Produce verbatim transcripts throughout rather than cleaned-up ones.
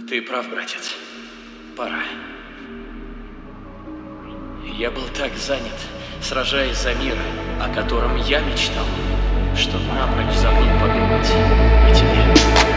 Ты прав, братец. Пора. Я был так занят, сражаясь за мир, о котором я мечтал, что напрочь забыл подумать о тебе.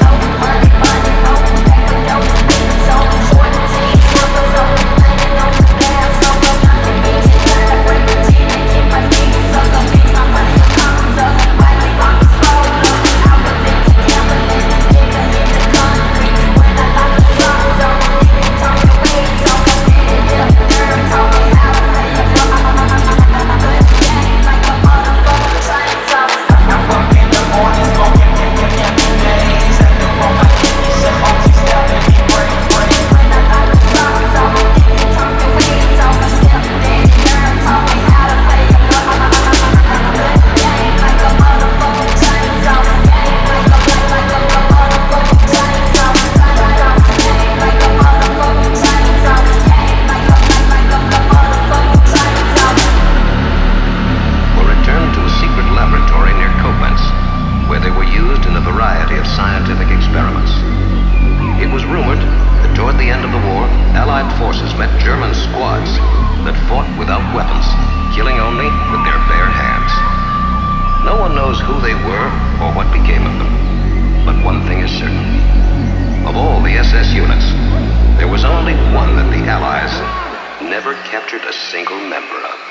Scientific experiments. It was rumored that toward the end of the war, Allied forces met German squads that fought without weapons, killing only with their bare hands. No one knows who they were or what became of them. But one thing is certain. Of all the S S units, there was only one that the Allies never captured a single member of.